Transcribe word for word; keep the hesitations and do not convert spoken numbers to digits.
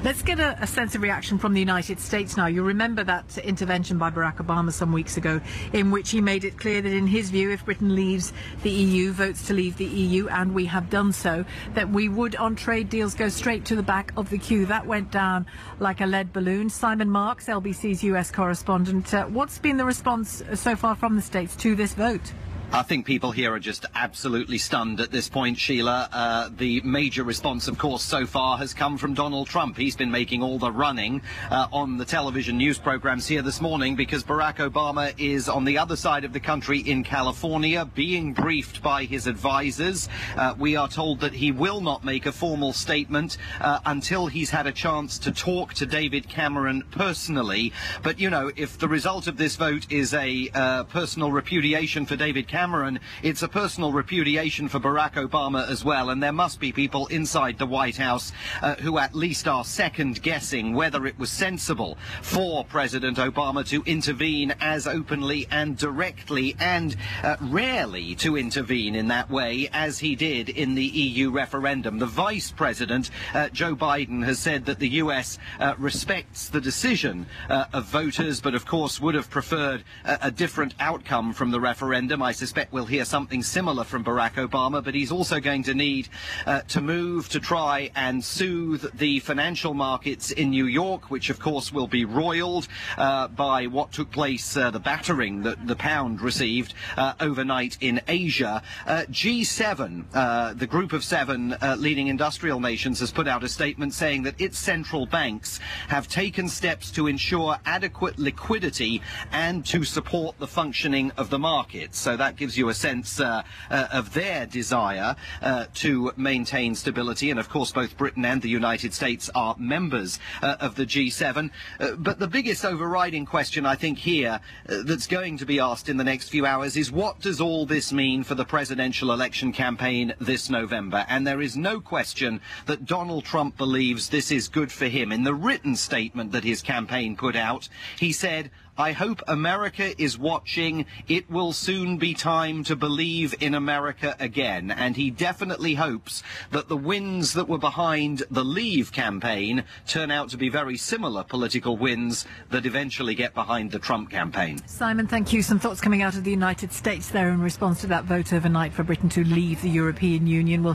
Let's get a, a sense of reaction from the United States now. You remember that intervention by Barack Obama some weeks ago in which he made it clear that in his view, if Britain leaves the E U, votes to leave the E U, and we have done so, that we would on trade deals go straight to the back of the queue. That went down like a lead balloon. Simon Marks, L B C's U S correspondent, uh, what's been the response so far from the States to this vote? I think people here are just absolutely stunned at this point, Sheila. Uh, the major response, of course, so far has come from Donald Trump. He's been making all the running uh, on the television news programs here this morning because Barack Obama is on the other side of the country in California being briefed by his advisors. Uh, we are told that he will not make a formal statement uh, until he's had a chance to talk to David Cameron personally. But, you know, if the result of this vote is a uh, personal repudiation for David Cameron, Cameron, it's a personal repudiation for Barack Obama as well, and there must be people inside the White House uh, who at least are second-guessing whether it was sensible for President Obama to intervene as openly and directly and uh, rarely to intervene in that way as he did in the E U referendum. The Vice President, uh, Joe Biden, has said that the U S uh, respects the decision uh, of voters, but of course would have preferred a, a different outcome from the referendum. I suspect we'll hear something similar from Barack Obama, but he's also going to need uh, to move to try and soothe the financial markets in New York, which of course will be roiled uh, by what took place, uh, the battering that the pound received uh, overnight in Asia. Uh, G seven, uh, the group of seven uh, leading industrial nations, has put out a statement saying that its central banks have taken steps to ensure adequate liquidity and to support the functioning of the markets. So that gives you a sense uh, uh, of their desire uh, to maintain stability. And of course, both Britain and the United States are members uh, of the G seven. Uh, but the biggest overriding question, I think, here uh, that's going to be asked in the next few hours is what does all this mean for the presidential election campaign this November? And there is no question that Donald Trump believes this is good for him. In the written statement that his campaign put out, he said, "I hope America is watching. It will soon be time to believe in America again." And he definitely hopes that the winds that were behind the Leave campaign turn out to be very similar political winds that eventually get behind the Trump campaign. Simon, thank you. Some thoughts coming out of the United States there in response to that vote overnight for Britain to leave the European Union. We'll